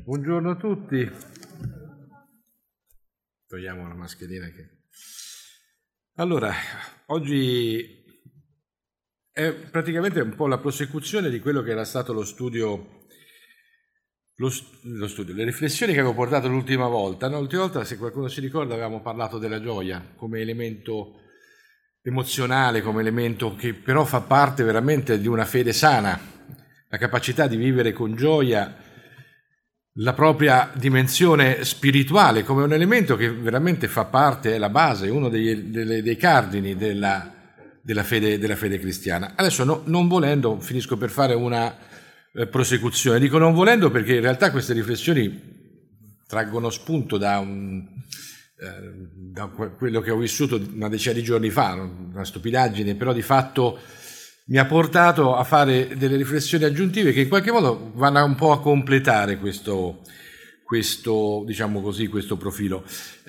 Buongiorno a tutti. Togliamo la mascherina Allora, oggi è praticamente un po' la prosecuzione di quello che era stato lo studio, le riflessioni che avevo portato l'ultima volta. No? L'ultima volta, se qualcuno si ricorda, avevamo parlato della gioia come elemento emozionale, come elemento che però fa parte veramente di una fede sana, la capacità di vivere con gioia la propria dimensione spirituale come un elemento che veramente fa parte, è la base, è uno dei cardini della fede cristiana. Adesso non volendo, finisco per fare una prosecuzione. Dico non volendo perché in realtà queste riflessioni traggono spunto da quello che ho vissuto una decina di giorni fa, una stupidaggine, però di fatto mi ha portato a fare delle riflessioni aggiuntive che in qualche modo vanno un po' a completare questo diciamo così, questo profilo.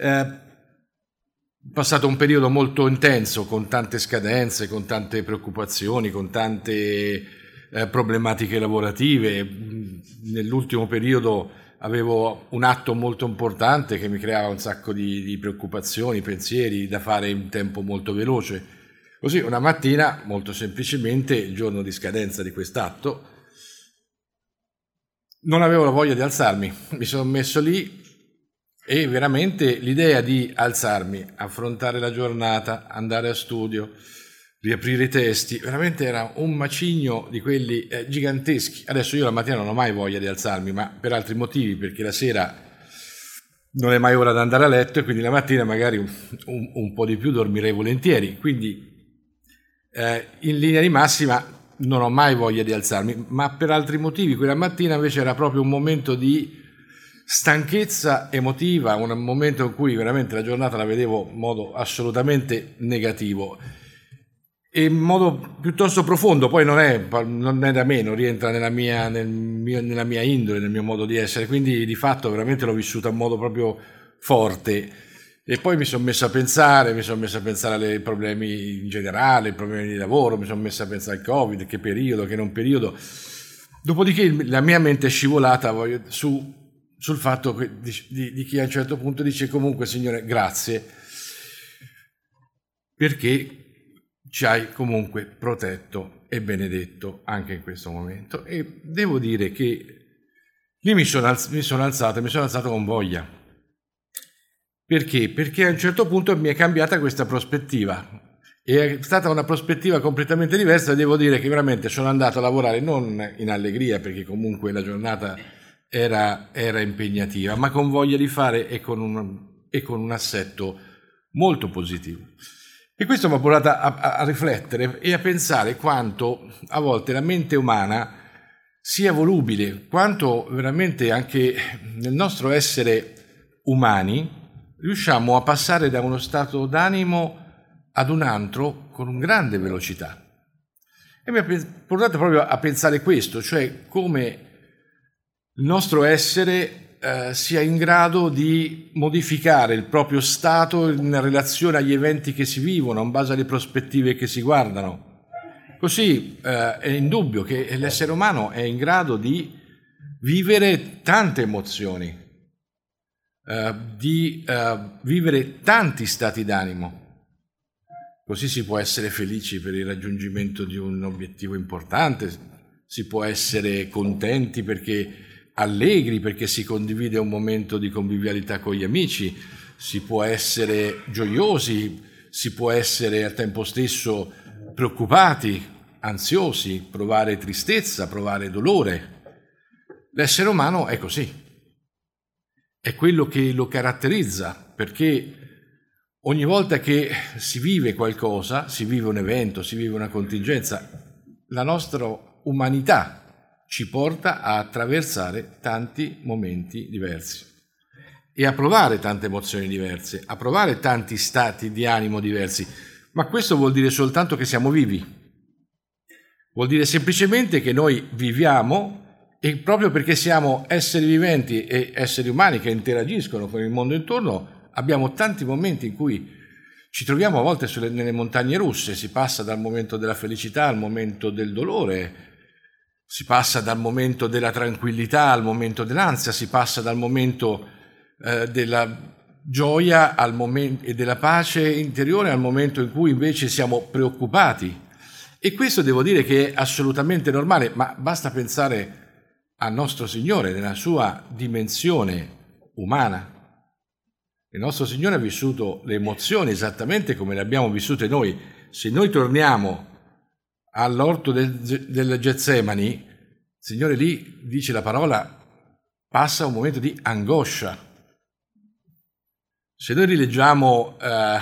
Passato un periodo molto intenso, con tante scadenze, con tante preoccupazioni, con tante problematiche lavorative. Nell'ultimo periodo avevo un atto molto importante che mi creava un sacco di preoccupazioni, pensieri da fare in tempo molto veloce. Così una mattina, molto semplicemente, il giorno di scadenza di quest'atto, non avevo la voglia di alzarmi, mi sono messo lì e veramente l'idea di alzarmi, affrontare la giornata, andare a studio, riaprire i testi, veramente era un macigno di quelli giganteschi. Adesso io la mattina non ho mai voglia di alzarmi, ma per altri motivi, perché la sera non è mai ora di andare a letto e quindi la mattina magari un po' di più dormirei volentieri, quindi in linea di massima non ho mai voglia di alzarmi, ma per altri motivi. Quella mattina invece era proprio un momento di stanchezza emotiva, un momento in cui veramente la giornata la vedevo in modo assolutamente negativo e in modo piuttosto profondo. Poi non è da me, non rientra nella mia indole, nel mio modo di essere, quindi di fatto veramente l'ho vissuta in modo proprio forte. E poi mi sono messo a pensare ai problemi in generale, ai problemi di lavoro, mi sono messo a pensare al Covid, che periodo, che non periodo. Dopodiché la mia mente è scivolata sul fatto di chi a un certo punto dice comunque Signore grazie, perché ci hai comunque protetto e benedetto anche in questo momento. E devo dire che lì mi sono alzato con voglia. Perché? Perché a un certo punto mi è cambiata questa prospettiva. È stata una prospettiva completamente diversa. Devo dire che veramente sono andato a lavorare non in allegria, perché comunque la giornata era impegnativa, ma con voglia di fare e con un assetto molto positivo. E questo mi ha portato a riflettere e a pensare quanto a volte la mente umana sia volubile, quanto veramente anche nel nostro essere umani riusciamo a passare da uno stato d'animo ad un altro con una grande velocità. E mi ha portato proprio a pensare questo, cioè come il nostro essere sia in grado di modificare il proprio stato in relazione agli eventi che si vivono, in base alle prospettive che si guardano. Così è indubbio che l'essere umano è in grado di vivere tante emozioni, di vivere tanti stati d'animo. Così si può essere felici per il raggiungimento di un obiettivo importante, si può essere contenti perché allegri, perché si condivide un momento di convivialità con gli amici, si può essere gioiosi, si può essere al tempo stesso preoccupati, ansiosi, provare tristezza, provare dolore. L'essere umano è così. È quello che lo caratterizza, perché ogni volta che si vive qualcosa, si vive un evento, si vive una contingenza, la nostra umanità ci porta a attraversare tanti momenti diversi e a provare tante emozioni diverse, a provare tanti stati di animo diversi. Ma questo vuol dire soltanto che siamo vivi. Vuol dire semplicemente che noi viviamo. E proprio perché siamo esseri viventi e esseri umani che interagiscono con il mondo intorno, abbiamo tanti momenti in cui ci troviamo a volte nelle montagne russe, si passa dal momento della felicità al momento del dolore, si passa dal momento della tranquillità al momento dell'ansia, si passa dal momento della gioia e della pace interiore al momento in cui invece siamo preoccupati. E questo devo dire che è assolutamente normale, ma basta pensare al nostro Signore nella sua dimensione umana. Il nostro Signore ha vissuto le emozioni esattamente come le abbiamo vissute noi. Se noi torniamo all'orto del Getsemani, il Signore lì dice la parola, passa un momento di angoscia. Se noi rileggiamo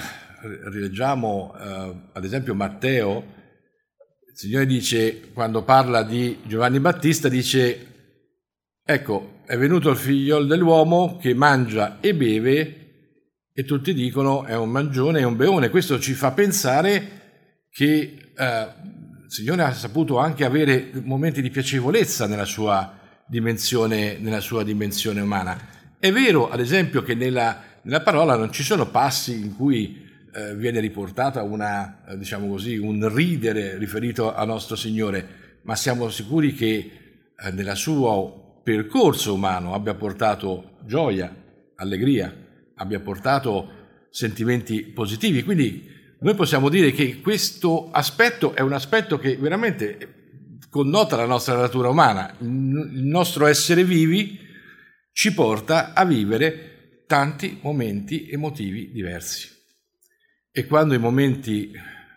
ad esempio Matteo, il Signore dice, quando parla di Giovanni Battista, dice, ecco, è venuto il figliolo dell'uomo che mangia e beve e tutti dicono è un mangione e un beone. Questo ci fa pensare che il Signore ha saputo anche avere momenti di piacevolezza nella sua dimensione umana. È vero, ad esempio, che nella parola non ci sono passi in cui viene riportata un ridere riferito al nostro Signore, ma siamo sicuri che nel suo percorso umano abbia portato gioia, allegria, abbia portato sentimenti positivi. Quindi noi possiamo dire che questo aspetto è un aspetto che veramente connota la nostra natura umana. Il nostro essere vivi ci porta a vivere tanti momenti emotivi diversi. E quando i momenti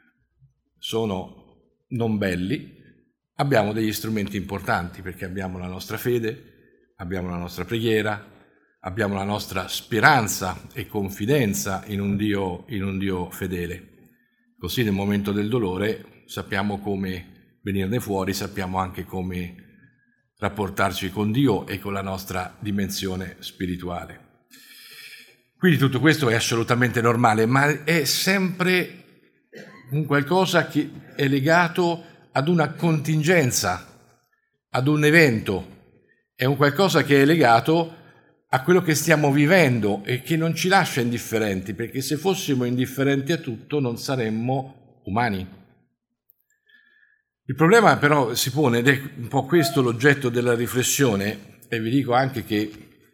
sono non belli, abbiamo degli strumenti importanti, perché abbiamo la nostra fede, abbiamo la nostra preghiera, abbiamo la nostra speranza e confidenza in un Dio fedele. Così nel momento del dolore sappiamo come venirne fuori, sappiamo anche come rapportarci con Dio e con la nostra dimensione spirituale. Quindi tutto questo è assolutamente normale, ma è sempre un qualcosa che è legato ad una contingenza, ad un evento, è un qualcosa che è legato a quello che stiamo vivendo e che non ci lascia indifferenti, perché se fossimo indifferenti a tutto non saremmo umani. Il problema però si pone, ed è un po' questo l'oggetto della riflessione, e vi dico anche che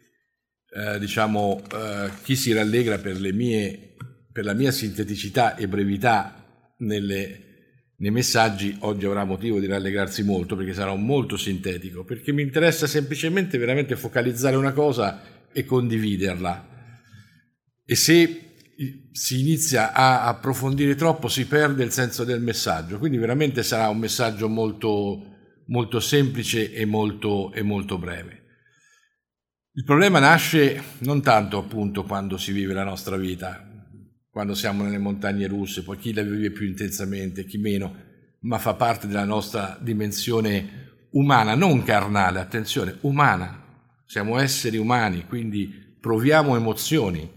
chi si rallegra per la mia sinteticità e brevità nei messaggi oggi avrà motivo di rallegrarsi molto, perché sarò molto sintetico, perché mi interessa semplicemente veramente focalizzare una cosa e condividerla. E se si inizia a approfondire troppo si perde il senso del messaggio, quindi veramente sarà un messaggio molto, molto semplice e molto breve. Il problema nasce non tanto appunto quando si vive la nostra vita, quando siamo nelle montagne russe, poi chi la vive più intensamente, chi meno, ma fa parte della nostra dimensione umana, non carnale, attenzione, umana. Siamo esseri umani, quindi proviamo emozioni.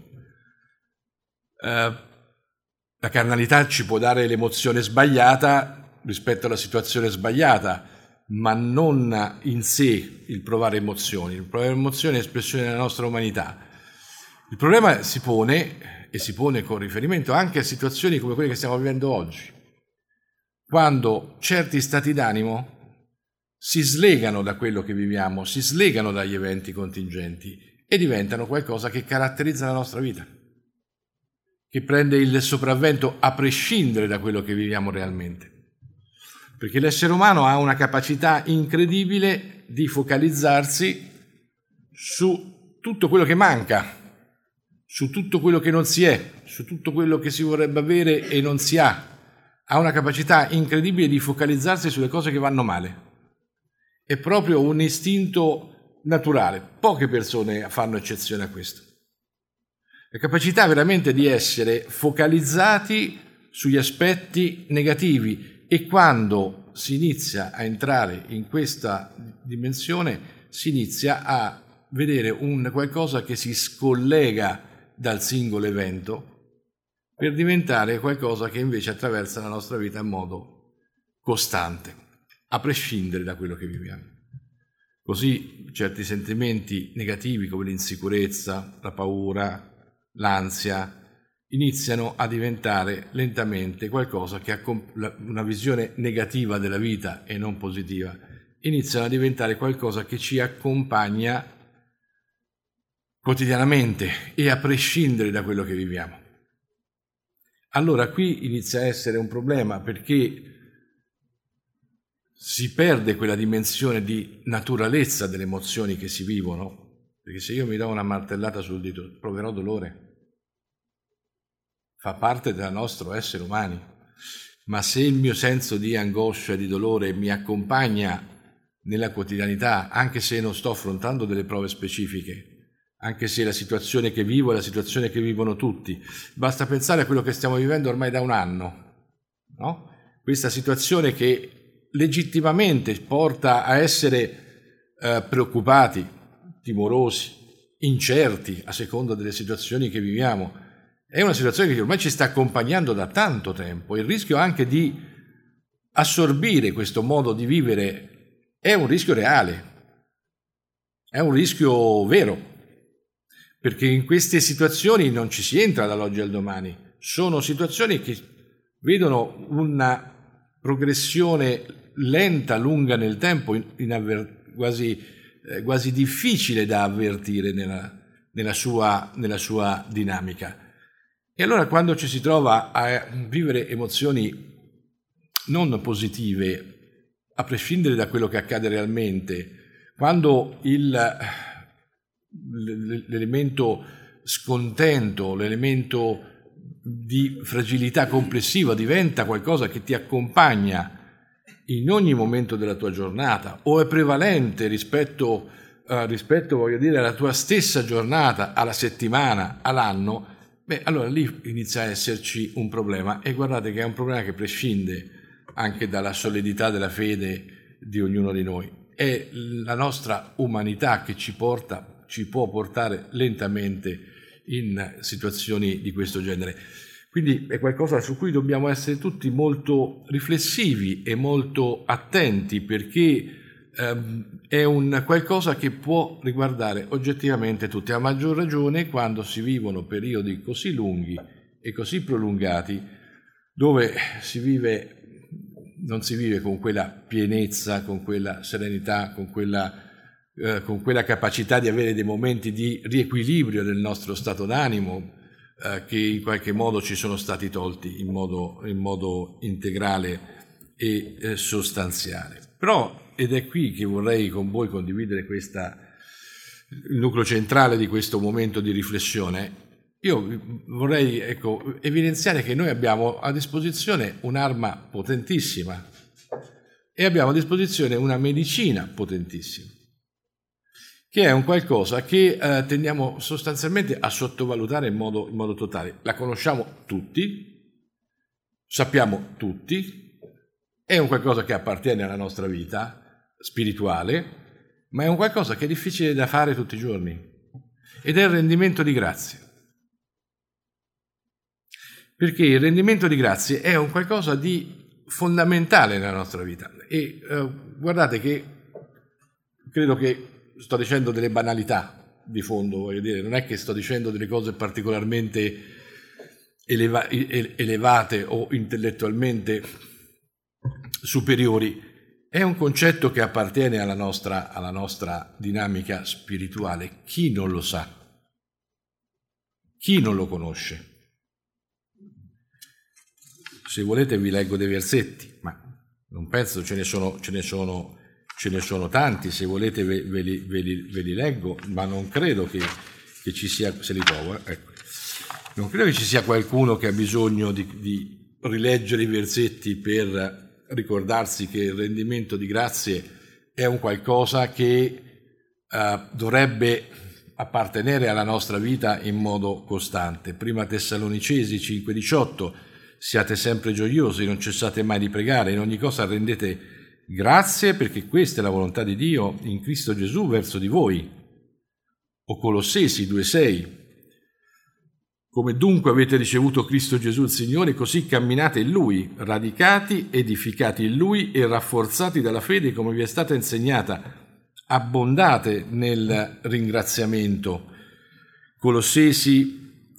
La carnalità ci può dare l'emozione sbagliata rispetto alla situazione sbagliata, ma non in sé il provare emozioni. Il provare emozioni è espressione della nostra umanità. Il problema si pone, e si pone con riferimento anche a situazioni come quelle che stiamo vivendo oggi, quando certi stati d'animo si slegano da quello che viviamo, si slegano dagli eventi contingenti e diventano qualcosa che caratterizza la nostra vita, che prende il sopravvento a prescindere da quello che viviamo realmente. Perché l'essere umano ha una capacità incredibile di focalizzarsi su tutto quello che manca, su tutto quello che non si è, su tutto quello che si vorrebbe avere e non si ha. Ha una capacità incredibile di focalizzarsi sulle cose che vanno male. È proprio un istinto naturale. Poche persone fanno eccezione a questo. La capacità veramente di essere focalizzati sugli aspetti negativi, e quando si inizia a entrare in questa dimensione si inizia a vedere un qualcosa che si scollega dal singolo evento per diventare qualcosa che invece attraversa la nostra vita in modo costante, a prescindere da quello che viviamo. Così certi sentimenti negativi come l'insicurezza, la paura, l'ansia iniziano a diventare lentamente qualcosa che ha una visione negativa della vita e non positiva, iniziano a diventare qualcosa che ci accompagna quotidianamente e a prescindere da quello che viviamo. Allora qui inizia a essere un problema, perché si perde quella dimensione di naturalezza delle emozioni che si vivono, perché se io mi do una martellata sul dito proverò dolore. Fa parte del nostro essere umani, ma se il mio senso di angoscia e di dolore mi accompagna nella quotidianità, anche se non sto affrontando delle prove specifiche, anche se la situazione che vivo è la situazione che vivono tutti, basta pensare a quello che stiamo vivendo ormai da un anno, no? Questa situazione che legittimamente porta a essere preoccupati, timorosi, incerti a seconda delle situazioni che viviamo. È una situazione che ormai ci sta accompagnando da tanto tempo. Il rischio anche di assorbire questo modo di vivere è un rischio reale, è un rischio vero, perché in queste situazioni non ci si entra dall'oggi al domani. Sono situazioni che vedono una progressione lenta, lunga nel tempo, quasi difficile da avvertire nella sua dinamica. E allora quando ci si trova a vivere emozioni non positive, a prescindere da quello che accade realmente, quando l'elemento scontento, l'elemento di fragilità complessiva diventa qualcosa che ti accompagna in ogni momento della tua giornata o è prevalente rispetto voglio dire, alla tua stessa giornata, alla settimana, all'anno, allora lì inizia a esserci un problema, e guardate che è un problema che prescinde anche dalla solidità della fede di ognuno di noi. È la nostra umanità che ci può portare lentamente in situazioni di questo genere. Quindi è qualcosa su cui dobbiamo essere tutti molto riflessivi e molto attenti, perché è un qualcosa che può riguardare oggettivamente tutti, a maggior ragione quando si vivono periodi così lunghi e così prolungati, dove non si vive con quella pienezza, con quella serenità, con quella capacità di avere dei momenti di riequilibrio del nostro stato d'animo, che in qualche modo ci sono stati tolti in modo integrale e sostanziale. Però, ed è qui che vorrei con voi condividere il nucleo centrale di questo momento di riflessione, io vorrei evidenziare che noi abbiamo a disposizione un'arma potentissima e abbiamo a disposizione una medicina potentissima, che è un qualcosa che tendiamo sostanzialmente a sottovalutare in modo totale. La conosciamo tutti, sappiamo tutti, è un qualcosa che appartiene alla nostra vita spirituale, ma è un qualcosa che è difficile da fare tutti i giorni, ed è il rendimento di grazie. Perché il rendimento di grazie è un qualcosa di fondamentale nella nostra vita. E guardate che credo che sto dicendo delle banalità di fondo, voglio dire, non è che sto dicendo delle cose particolarmente elevate o intellettualmente superiori. È un concetto che appartiene alla nostra dinamica spirituale. Chi non lo sa? Chi non lo conosce? Se volete vi leggo dei versetti, ma non penso, ce ne sono tanti, se volete ve li leggo, ma non credo che ci sia, se li trovo, ecco. Non credo che ci sia qualcuno che ha bisogno di rileggere i versetti per ricordarsi che il rendimento di grazie è un qualcosa che dovrebbe appartenere alla nostra vita in modo costante. Prima Tessalonicesi 5,18: siate sempre gioiosi, non cessate mai di pregare, in ogni cosa rendete grazie, perché questa è la volontà di Dio in Cristo Gesù verso di voi. O Colossesi 2,6: come dunque avete ricevuto Cristo Gesù il Signore, così camminate in Lui, radicati, edificati in Lui e rafforzati dalla fede come vi è stata insegnata. Abbondate nel ringraziamento. Colossesi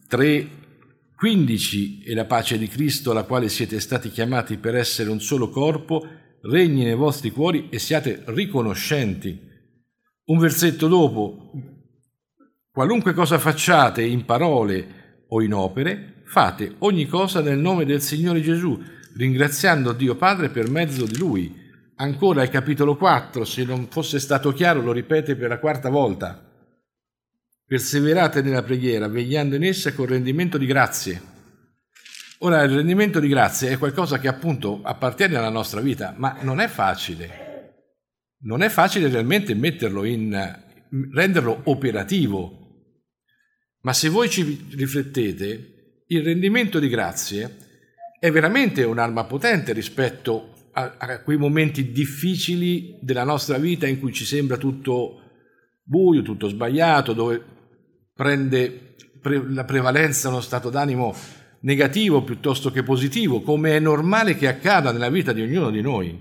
3,15: e la pace di Cristo, alla quale siete stati chiamati per essere un solo corpo, regni nei vostri cuori e siate riconoscenti. Un versetto dopo: qualunque cosa facciate in parole o in opere, fate ogni cosa nel nome del Signore Gesù, ringraziando Dio Padre per mezzo di Lui. Ancora il capitolo 4, se non fosse stato chiaro, lo ripete per la quarta volta. Perseverate nella preghiera, vegliando in essa con rendimento di grazie. Ora, il rendimento di grazie è qualcosa che appunto appartiene alla nostra vita, ma non è facile. Non è facile realmente renderlo operativo. Ma se voi ci riflettete, il rendimento di grazie è veramente un'arma potente rispetto a quei momenti difficili della nostra vita in cui ci sembra tutto buio, tutto sbagliato, dove prende la prevalenza uno stato d'animo negativo piuttosto che positivo, come è normale che accada nella vita di ognuno di noi.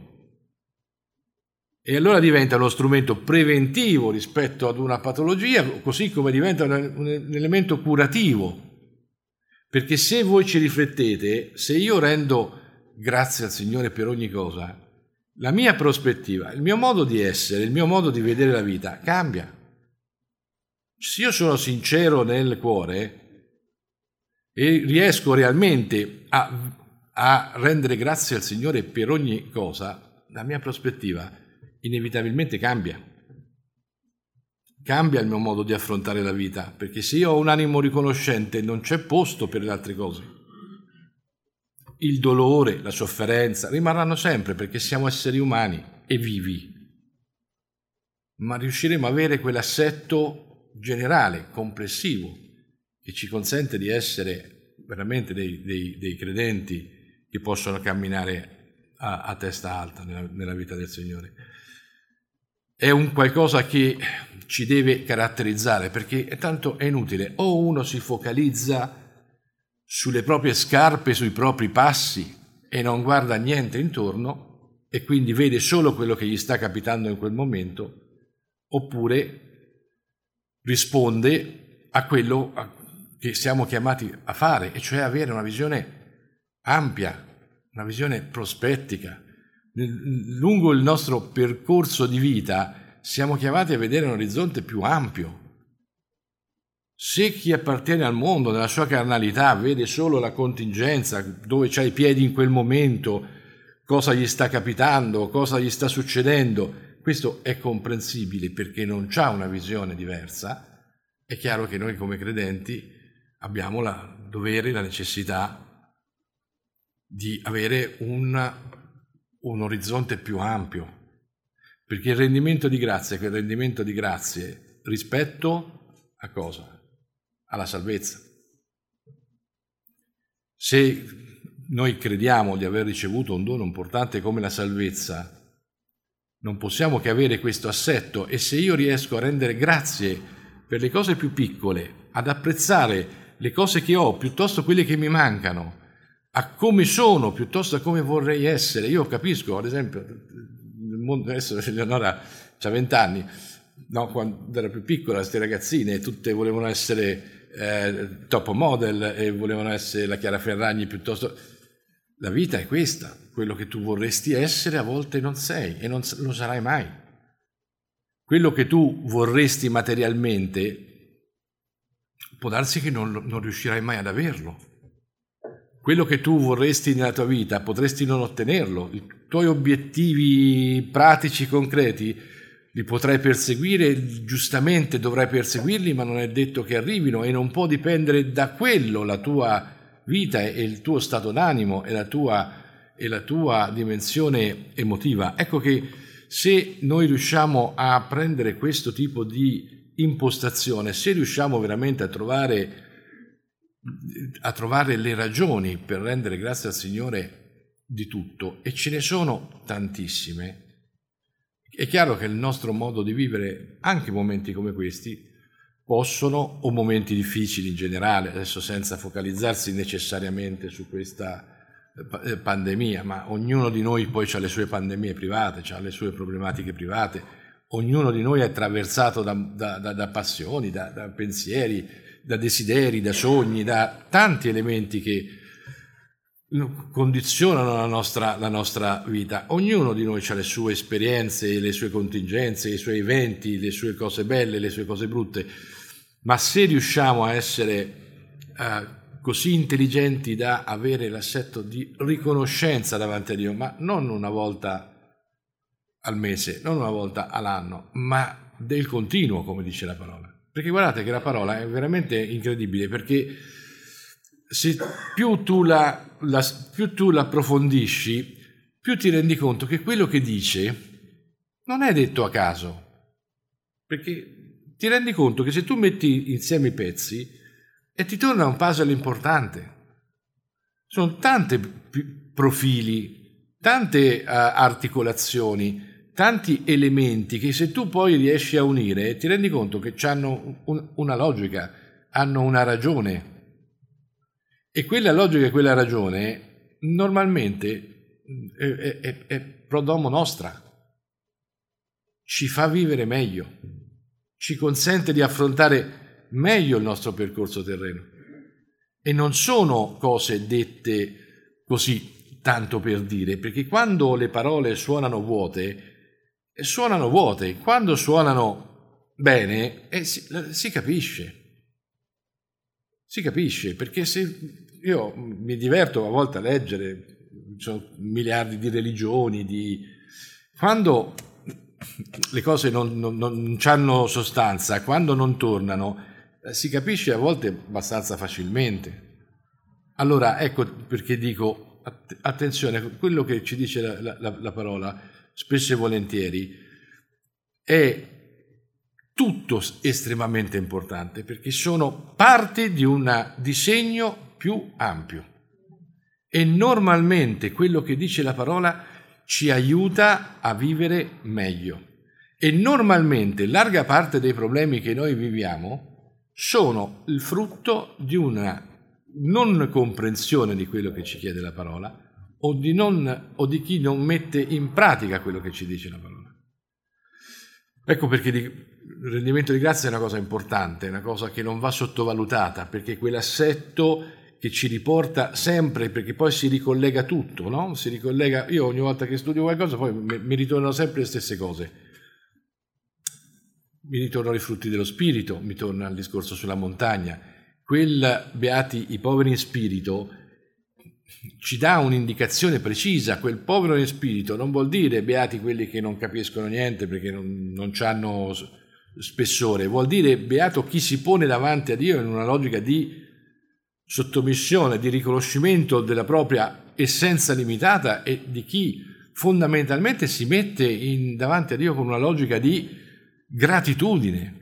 E allora diventa uno strumento preventivo rispetto ad una patologia, così come diventa un elemento curativo. Perché se voi ci riflettete, se io rendo grazie al Signore per ogni cosa, la mia prospettiva, il mio modo di essere, il mio modo di vedere la vita cambia. Se io sono sincero nel cuore e riesco realmente a rendere grazie al Signore per ogni cosa, la mia prospettiva inevitabilmente cambia. Cambia il mio modo di affrontare la vita, perché se io ho un animo riconoscente non c'è posto per le altre cose. Il dolore, la sofferenza rimarranno sempre, perché siamo esseri umani e vivi, ma riusciremo ad avere quell'assetto generale, complessivo, che ci consente di essere veramente dei credenti che possono camminare a testa alta nella vita del Signore. È un qualcosa che ci deve caratterizzare, perché tanto è inutile, o uno si focalizza sulle proprie scarpe, sui propri passi e non guarda niente intorno e quindi vede solo quello che gli sta capitando in quel momento, oppure risponde a quello che siamo chiamati a fare, e cioè avere una visione ampia, una visione prospettica. Lungo il nostro percorso di vita siamo chiamati a vedere un orizzonte più ampio. Se chi appartiene al mondo nella sua carnalità vede solo la contingenza, dove c'ha i piedi in quel momento, cosa gli sta capitando, cosa gli sta succedendo, questo è comprensibile perché non c'ha una visione diversa. È chiaro che noi come credenti abbiamo il dovere, la necessità di avere un orizzonte più ampio, perché il rendimento di grazie è quel rendimento di grazie rispetto a cosa? Alla salvezza. Se noi crediamo di aver ricevuto un dono importante come la salvezza, non possiamo che avere questo assetto, e se io riesco a rendere grazie per le cose più piccole, ad apprezzare le cose che ho piuttosto quelle che mi mancano, a come sono piuttosto a come vorrei essere. Io capisco, ad esempio, nel mondo adesso Eleonora ha 20 anni, no, quando era più piccola, queste ragazzine tutte volevano essere top model e volevano essere la Chiara Ferragni piuttosto. La vita è questa, quello che tu vorresti essere a volte non sei e non lo sarai mai. Quello che tu vorresti materialmente può darsi che non riuscirai mai ad averlo. Quello che tu vorresti nella tua vita potresti non ottenerlo. I tuoi obiettivi pratici, concreti, li potrai perseguire, giustamente dovrai perseguirli, ma non è detto che arrivino, e non può dipendere da quello la tua vita e il tuo stato d'animo e la tua dimensione emotiva. Ecco che se noi riusciamo a prendere questo tipo di impostazione, se riusciamo veramente a trovare le ragioni per rendere grazie al Signore di tutto, e ce ne sono tantissime, è chiaro che il nostro modo di vivere anche momenti come questi possono, o momenti difficili in generale, adesso senza focalizzarsi necessariamente su questa pandemia, ma ognuno di noi poi ha le sue pandemie private, ha le sue problematiche private, ognuno di noi è attraversato da passioni, da pensieri, da desideri, da sogni, da tanti elementi che condizionano la nostra vita. Ognuno di noi ha le sue esperienze, le sue contingenze, i suoi eventi, le sue cose belle, le sue cose brutte, ma se riusciamo a essere così intelligenti da avere l'assetto di riconoscenza davanti a Dio, ma non una volta al mese, non una volta all'anno, ma del continuo, come dice la parola. Perché guardate che la parola è veramente incredibile, perché se più tu la approfondisci, più ti rendi conto che quello che dice non è detto a caso, perché ti rendi conto che se tu metti insieme i pezzi e ti torna un puzzle importante. Sono tanti profili, tante articolazioni, tanti elementi che se tu poi riesci a unire ti rendi conto che hanno una logica, hanno una ragione. E quella logica e quella ragione normalmente è pro domo nostra, ci fa vivere meglio, ci consente di affrontare meglio il nostro percorso terreno. E non sono cose dette così tanto per dire, perché quando le parole suonano vuote, quando suonano bene si capisce. Si capisce, perché se io mi diverto a volte a leggere, ci sono miliardi di religioni, quando le cose non hanno sostanza, quando non tornano, si capisce a volte abbastanza facilmente. Allora ecco perché dico, attenzione, quello che ci dice la parola, spesso e volentieri, è tutto estremamente importante, perché sono parte di un disegno più ampio e normalmente quello che dice la parola ci aiuta a vivere meglio e normalmente larga parte dei problemi che noi viviamo sono il frutto di una non comprensione di quello che ci chiede la parola o di chi non mette in pratica quello che ci dice la parola. Ecco perché il rendimento di grazia è una cosa importante, è una cosa che non va sottovalutata, perché quell'assetto che ci riporta sempre, perché poi si ricollega tutto, no? Si ricollega, io ogni volta che studio qualcosa poi mi ritornano sempre le stesse cose. Mi ritornano i frutti dello spirito, mi torna il discorso sulla montagna. Beati i poveri in spirito ci dà un'indicazione precisa. Quel povero in spirito non vuol dire beati quelli che non capiscono niente perché non hanno spessore, vuol dire beato chi si pone davanti a Dio in una logica di sottomissione, di riconoscimento della propria essenza limitata e di chi fondamentalmente si mette davanti a Dio con una logica di gratitudine.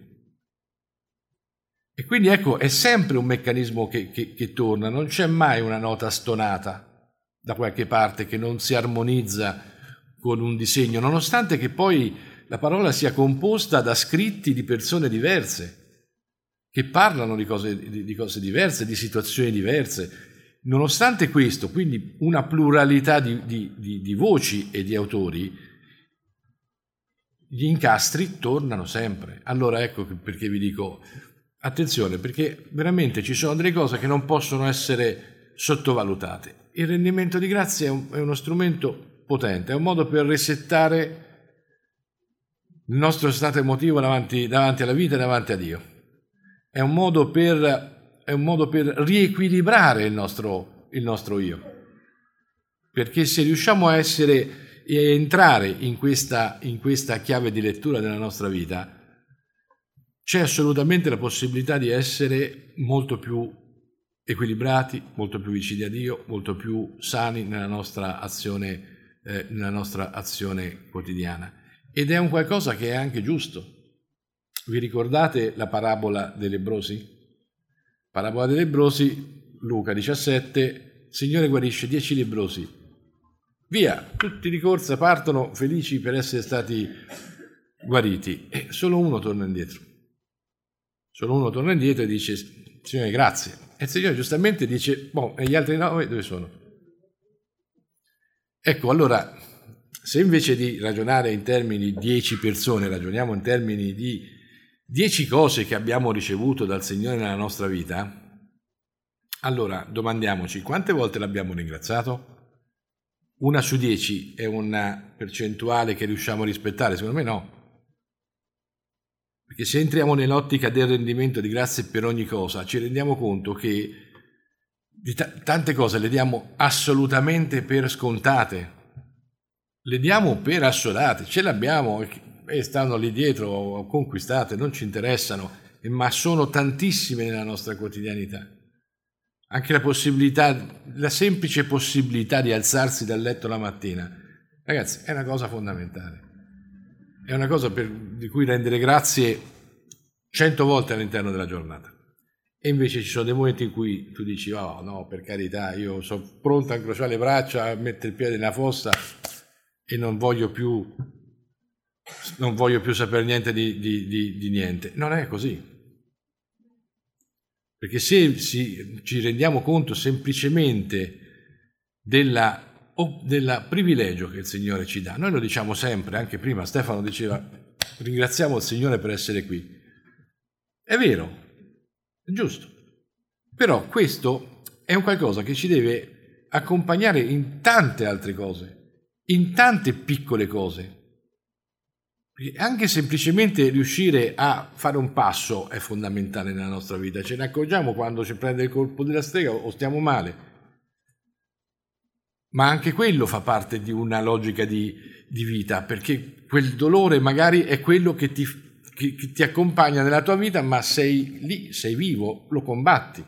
E quindi ecco, è sempre un meccanismo che torna, non c'è mai una nota stonata da qualche parte che non si armonizza con un disegno, nonostante che poi la parola sia composta da scritti di persone diverse, che parlano di cose diverse, di situazioni diverse. Nonostante questo, quindi una pluralità di voci e di autori, gli incastri tornano sempre. Allora ecco perché vi dico, attenzione, perché veramente ci sono delle cose che non possono essere sottovalutate. Il rendimento di grazia è uno strumento potente, è un modo per resettare il nostro stato emotivo davanti alla vita e davanti a Dio. È un modo per riequilibrare il nostro io. Perché se riusciamo a entrare in questa chiave di lettura della nostra vita, c'è assolutamente la possibilità di essere molto più equilibrati, molto più vicini a Dio, molto più sani nella nostra azione quotidiana. Ed è un qualcosa che è anche giusto. Vi ricordate la parabola dei lebbrosi? Parabola dei lebbrosi, Luca 17, Signore guarisce 10 lebbrosi. Via, tutti di corsa partono felici per essere stati guariti e solo uno torna indietro. Solo uno torna indietro e dice, Signore grazie. E il Signore giustamente dice, e gli altri 9 dove sono? Ecco, allora, se invece di ragionare in termini di 10 persone, ragioniamo in termini di 10 cose che abbiamo ricevuto dal Signore nella nostra vita, Allora, domandiamoci, quante volte l'abbiamo ringraziato? 1 su 10 è una percentuale che riusciamo a rispettare? Secondo me no. Perché se entriamo nell'ottica del rendimento di grazie per ogni cosa, ci rendiamo conto che di tante cose le diamo assolutamente per scontate, le diamo per assodate, ce l'abbiamo e stanno lì dietro, conquistate, non ci interessano, ma sono tantissime nella nostra quotidianità. Anche la semplice possibilità di alzarsi dal letto la mattina, ragazzi, è una cosa fondamentale. È una cosa di cui rendere grazie 100 volte all'interno della giornata. E invece ci sono dei momenti in cui tu dici, oh no, per carità, io sono pronto a incrociare le braccia, a mettere il piede nella fossa e non voglio più sapere niente di niente. Non è così. Perché se ci rendiamo conto semplicemente del privilegio che il Signore ci dà, noi lo diciamo sempre, anche prima Stefano diceva, ringraziamo il Signore per essere qui. È vero, è giusto. Però questo è un qualcosa che ci deve accompagnare in tante altre cose, in tante piccole cose. Anche semplicemente riuscire a fare un passo è fondamentale nella nostra vita. Ce ne accorgiamo quando ci prende il colpo della strega o stiamo male. Ma anche quello fa parte di una logica di vita, perché quel dolore magari è quello che ti accompagna nella tua vita, ma sei lì, sei vivo, lo combatti.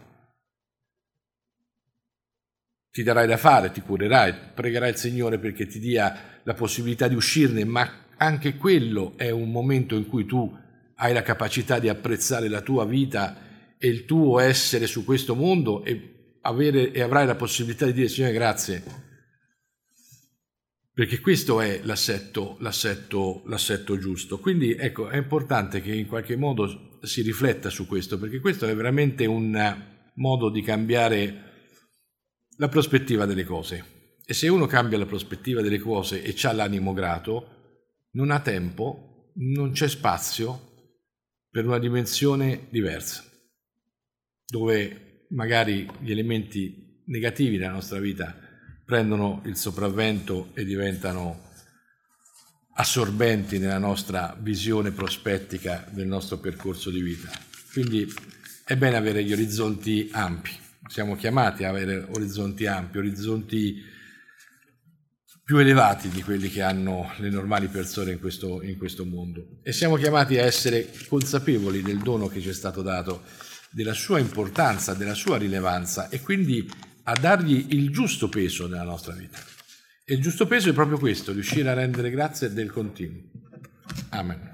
Ti darai da fare, ti curerai, pregherai il Signore perché ti dia la possibilità di uscirne, ma anche quello è un momento in cui tu hai la capacità di apprezzare la tua vita e il tuo essere su questo mondo e avrai la possibilità di dire Signore grazie, perché questo è l'assetto giusto. Quindi ecco, è importante che in qualche modo si rifletta su questo, perché questo è veramente un modo di cambiare la prospettiva delle cose. E se uno cambia la prospettiva delle cose e c'ha l'animo grato, non ha tempo, non c'è spazio per una dimensione diversa, dove magari gli elementi negativi della nostra vita prendono il sopravvento e diventano assorbenti nella nostra visione prospettica del nostro percorso di vita. Quindi è bene avere gli orizzonti ampi, siamo chiamati a avere orizzonti ampi, orizzonti più elevati di quelli che hanno le normali persone in questo mondo, e siamo chiamati a essere consapevoli del dono che ci è stato dato, della sua importanza, della sua rilevanza, e quindi a dargli il giusto peso nella nostra vita. E il giusto peso è proprio questo, riuscire a rendere grazie del continuo. Amen.